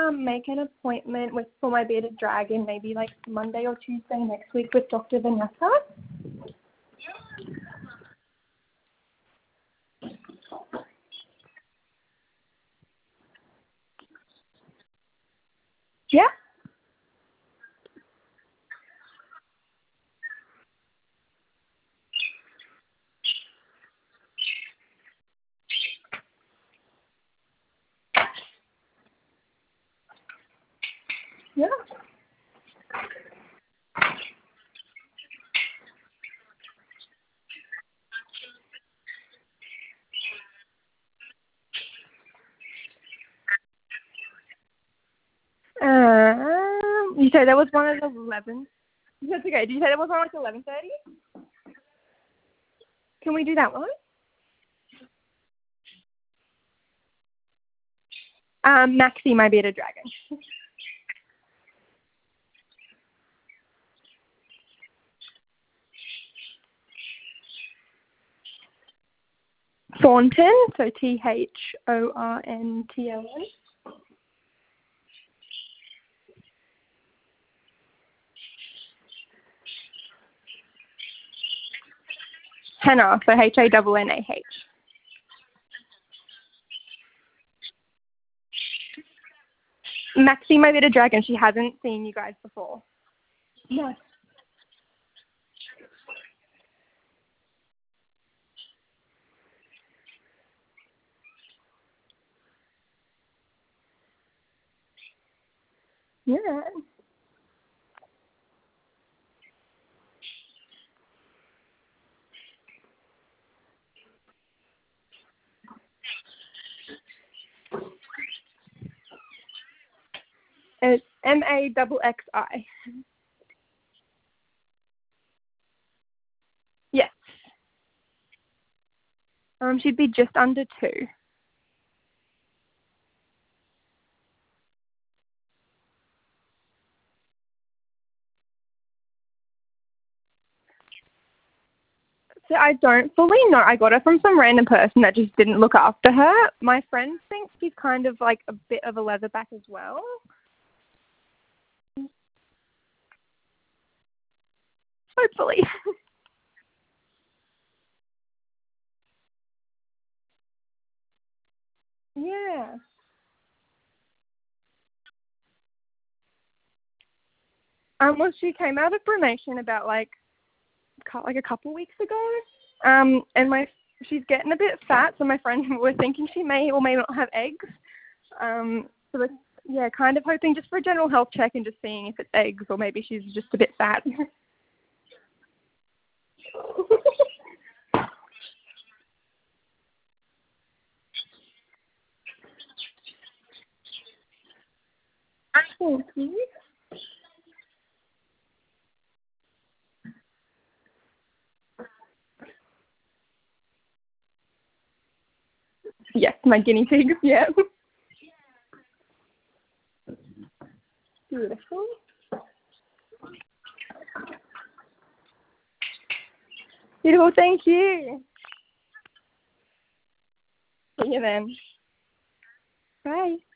make an appointment for my bearded dragon, maybe like Monday or Tuesday next week with Dr. Vanessa. Yeah. Yeah. You said there was one at 11. That's okay. Did you say there was one at 11:30? Can we do that one? Maxie, my bearded dragon. Thornton, so Thorntln. Hannah, so Hannah. Maxie, my bearded dragon, she hasn't seen you guys before. No. Yeah. It's MAXXI. Yes. She'd be just under 2. So I don't fully know. I got her from some random person that just didn't look after her. My friend thinks she's kind of like a bit of a leatherback as well. Hopefully. Yeah. Well, she came out of brumation about like a couple weeks ago. And she's getting a bit fat, so my friend we're thinking she may or may not have eggs. So we're kind of hoping just for a general health check and just seeing if it's eggs or maybe she's just a bit fat. Thank you. Yes, my guinea pigs, yeah. Beautiful. Beautiful, thank you. See you then. Bye.